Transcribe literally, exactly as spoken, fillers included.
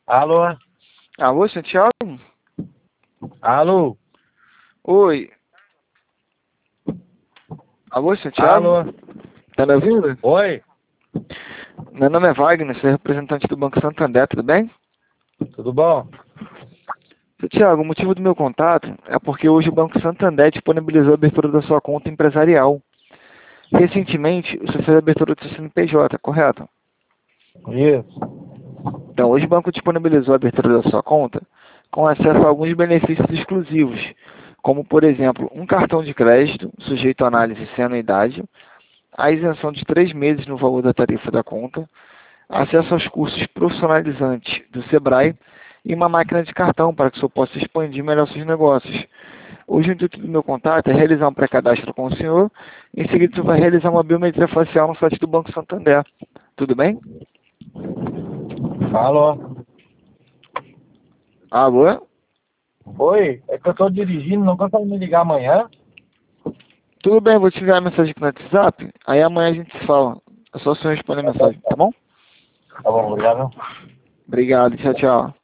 Alô? Alô, Santiago? Alô? Oi. Alô, Santiago? Alô? Tá me ouvindo? Oi? Meu nome é Wagner, sou representante do Banco Santander, tudo bem? Tudo bom? Santiago, o motivo do meu contato é porque hoje o Banco Santander disponibilizou a abertura da sua conta empresarial. Recentemente, você fez a abertura do seu C N P J, correto? Isso. Então, hoje o banco disponibilizou a abertura da sua conta com acesso a alguns benefícios exclusivos, como, por exemplo, um cartão de crédito sujeito à análise sem anuidade, a isenção de três meses no valor da tarifa da conta, acesso aos cursos profissionalizantes do Sebrae e uma máquina de cartão para que o senhor possa expandir melhor seus negócios. Hoje o intuito do meu contato é realizar um pré-cadastro com o senhor, em seguida o senhor vai realizar uma biometria facial no site do Banco Santander. Tudo bem? Alô? Alô? Oi? É que eu tô dirigindo, não consegue me ligar amanhã? Tudo bem, vou te enviar a mensagem aqui no WhatsApp, aí amanhã a gente se fala. É só o senhor responder a mensagem, tá bom? Tá bom, obrigado. Obrigado, tchau, tchau.